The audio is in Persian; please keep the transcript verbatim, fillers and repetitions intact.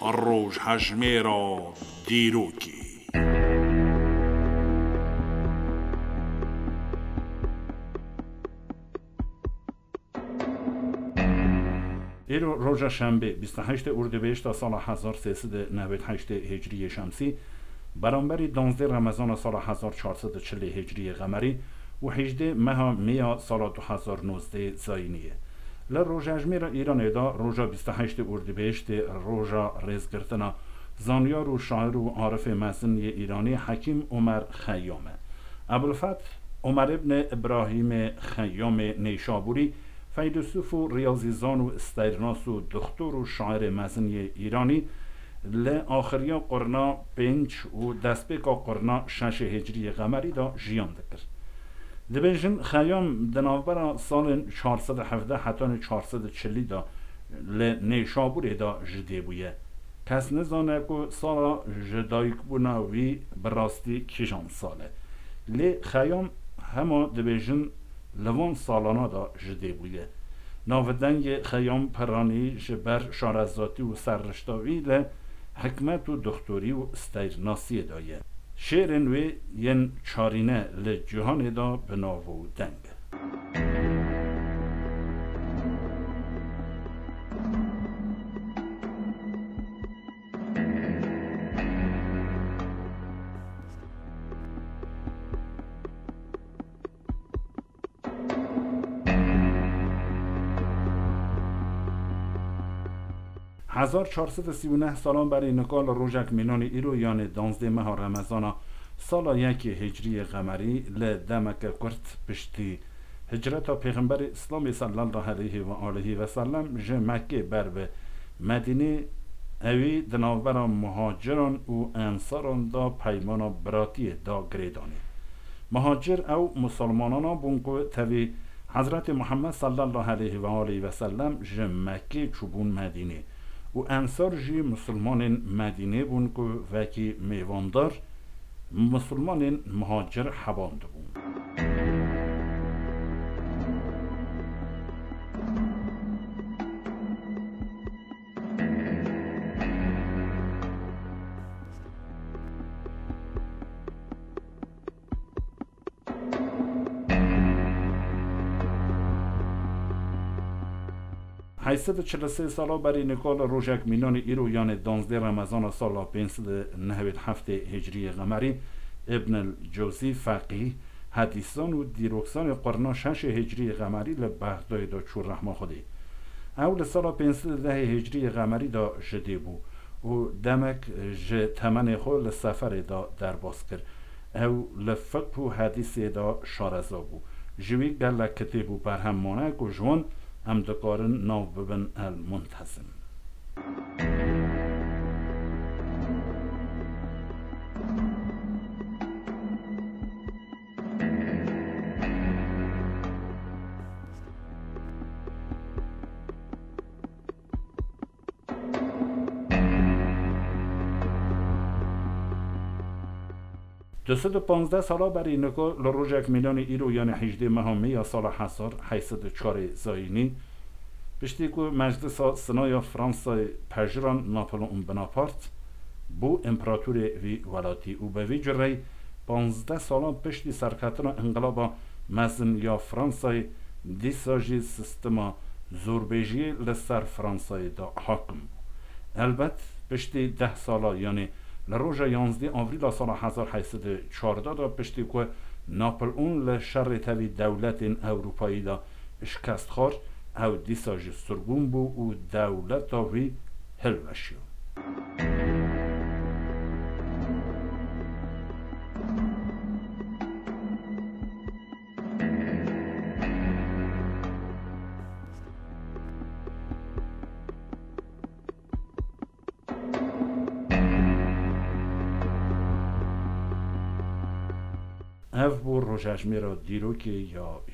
روش هجمه را دیروکی. ایرو روز شنبه بیست و هشتم اردیبهشت سال هزار و سیصد و نود و هشت هجری شمسی برابر دوازدهم رمضان سال هزار و چهارصد و چهل هجری قمری و هجدهم ماه می سال دو هزار و نوزده زاینیه. ل روز اجمیر ایران دا روز بیست و هشتم اردیبهشت روز رزگرتنا زانیار و شاعر و عارف مزن ایرانی حکیم عمر خیامه. ابوالفتح عمر ابن ابراهیم خیام نیشابوری فیلسوف و ریاضیزان و استیرناس و دکتر و شاعر مزن ایرانی ل آخریا قرنا پنج و دستبکا قرنا شش هجری قمری دا جیان دکر. دبیجن خیام دنابرا سال چهارصد و هفده حتی چهارصد و چهل دا ل نیشابوری دا جده بویه. کس نزانه که سالا جدایک بوناوی براستی کشان ساله. لی خیام همه دبیجن لوان سالانا دا جده بویه. ناودنگ خیام پرانی جبر شارزاتی و سررشتاوی ل حکمت و دکتری و استیرناسی دایه. شعر نوی ین چارینه ل جهان دا بناو دنگ. هزار و چهارصد و سی و نه سالان برای نکال روزک مینان ایرو یعنی دوازده ماه رمضان سال یک هجری قمری ل دمک کرد پشتی هجرت پیغمبر اسلام صلی الله علیه و آله و سلم ج مکه بر به مدینه اوی دناور مهاجران و انصاران دا پیمان براتی دا گریدانی. مهاجر او مسلمانان بونکو توی حضرت محمد صلی الله علیه و آله و سلم ج مکه چوبون مدینه و انصار جی مسلمان مدینه بون که وکی میواندار مسلمان مهاجر حباند بون. هشتصد و چهل و سه سالا برای نکال روزک مینان ایرو یعنی دوازده رمضان سال پانصد و نود و هفت هجری قمری ابن الجوزی فقیه حدیثان و دیروکسان قرن شش هجری قمری لبغداد دا چور رحمه خودی. اول سال پانصد و ده هجری قمری دا جدی بو و دمک ج تمن خود لسفر دا درباز کرد او لفقه و حدیث دا شارزا بو جوی گل کتب و برهمانه و جوان هم دکارن ناو ببن المنتظم. دویست و پانزده سالا برای نکو لروجک میلان ایرو یعنی هجدهم ماه می سال هزار و هشتصد و چهار زاینی پشتی که مجلس سنای فرانسه پژران ناپلئون بناپارت بو امپراتور وی ولاتی و به وی جری پانزده سالا پشتی سرکتن انقلاب مزن یا فرانسه دیساجی سیستما زوربیجی لسر فرانسه دا حاکم. البته پشتی ده سالا یعنی لروز یازده آوریل سال هزار و هشتصد و چهارده دا پشتی که ناپلئون لشر توی دولت اروپایی دا شکست خورد او دیساج سرگون بو و دولت وی هلوشیو. اف بو روژاجمی را دیروکی یا